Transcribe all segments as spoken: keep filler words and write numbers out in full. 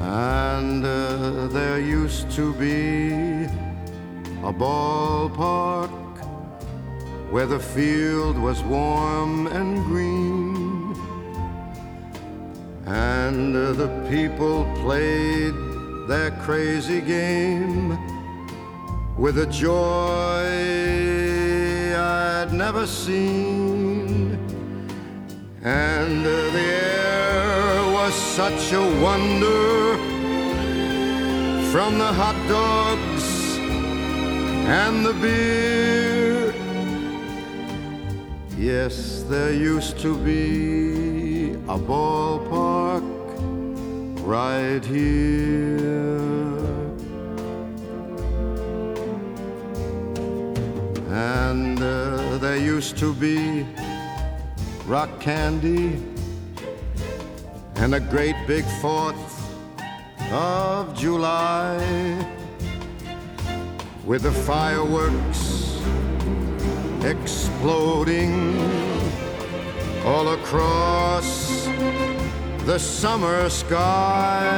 And uh, there used to be a ballpark where the field was warm and green, and uh, the people played their crazy game with a joy I'd never seen. And uh, the air was such a wonder, from the hot dogs and the beer. Yes, there used to be a ballpark right here. And uh, there used to be rock candy and a great big fourth of July, with the fireworks exploding all across the summer sky,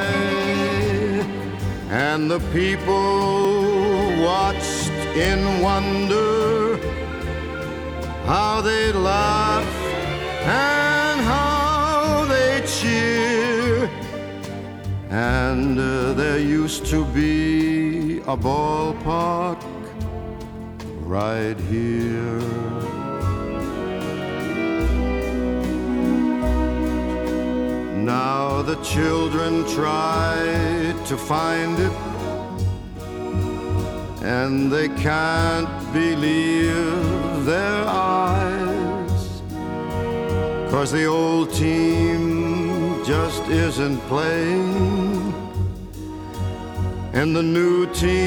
and the people watched in wonder how they laugh and how they cheer. And uh, there used to be a ballpark right here. Now the children try to find it, and they can't believe their eyes, 'cause the old team just isn't playing, and the new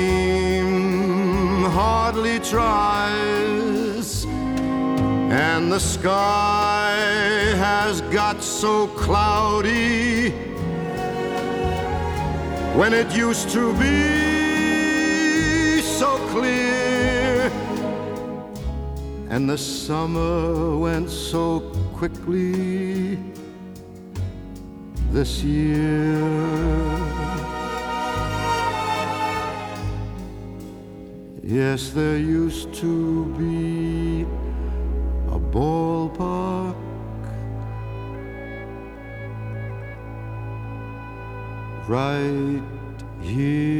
team hardly tries, and the sky has got so cloudy when it used to be so clear, and the summer went so quickly this year. Yes, there used to be a ballpark right here.